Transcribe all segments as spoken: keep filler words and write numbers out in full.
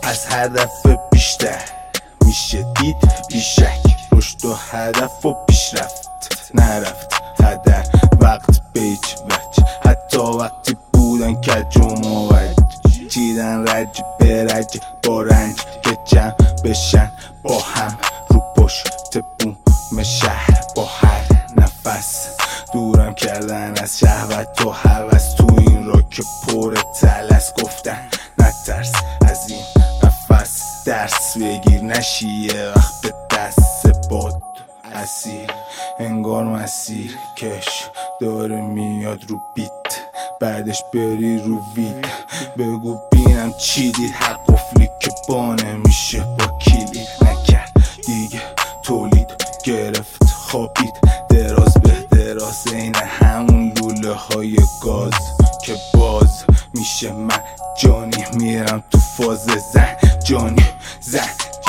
از هدف بیشتر میشه دید بیشک، رشد و هدف و پیشرفت نرفت هدر وقت به هیچ وجه، حتی وقتی بودن کج و موج چیدن رج به رج با رنج که جمع بشن با هم رو پشت بوم شهر با هر نفس دورم کردن از شهوت و هوس تو این را که پر طلس گفتن نترس از این نفس درس بگیر نشی یه وقت به دست باد اسیر انگار مسیر کش داره میاد رو بیت بعدش بری رو وید بگو بینم چی دید هر قفلی که با نمیشه با کلید نکرد دیگه تولید گرفت خوابید دراز به دراز این همون لوله های گاز که باز میشه من جانی میرم تو فاز زن جانی زن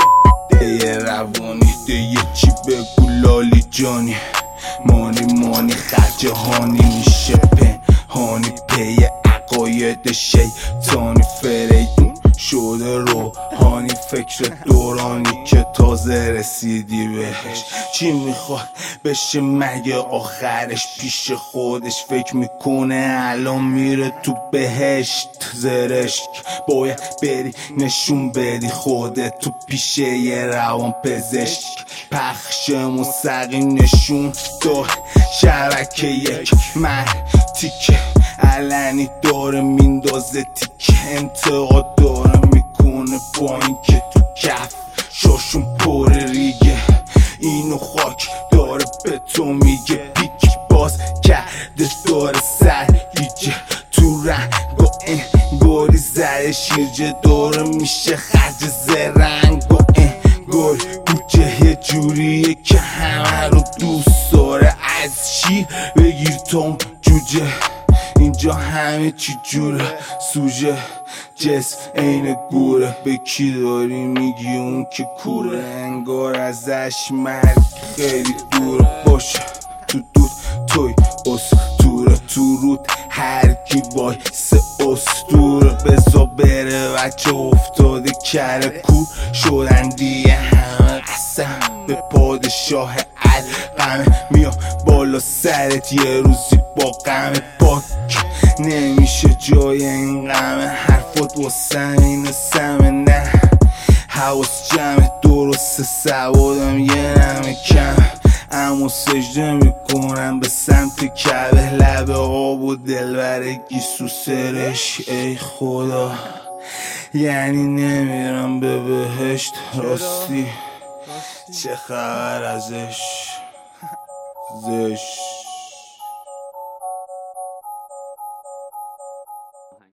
دیه روانی دیه چی بگو لالی جانی مانی مانی خرج هانی میشه پنهانی پی عقاید شیطانی فریدون شده روحانی فکر دورانی که تازه رسیدی بهش چی میخواد بشه مگه آخرش پیش خودش فکر میکنه الان میره تو بهشت زرشک باید بری نشون بدی خودت تو پیش یه روان پزشک پخش مستقیم نشون دار شبکه یک مرتی که علنی داره میندازه تیک انتقاد داره میکنه با این که تو کف شاشون پر ریگه اینو خاک داره به تو میگه پیک باز کرده داره سر هیجه تو رنگ و انگاری زره شیرجه داره میشه خرج زرنگ و انگار بوچه یه جوریه که همه رو دوست داره از شیر بگیر تا جوجه اینجا همه چی جوره سوژه جسم عین گوره به کی داری میگی اون که کوره انگار ازش مرگ خیلی دوره باشه تو دود توی اسطوره تو رود هر کی وایسه اسطوره بزا بره بچه افتاده کره کور شدن دیگه همه قسم به پادشاه القمه میام بالا سرت یه روزی با غم پاک نمیشه جای این غمه حرفات واسم اینه سمه نه حواس جمع درسته سوادم یه نمه کم اما سجده میکنم به سمت کعبه لبه آب و دلبر گیسو سرش ای خدا یعنی نمیرم به بهشت راستی چه خبر ازش زشت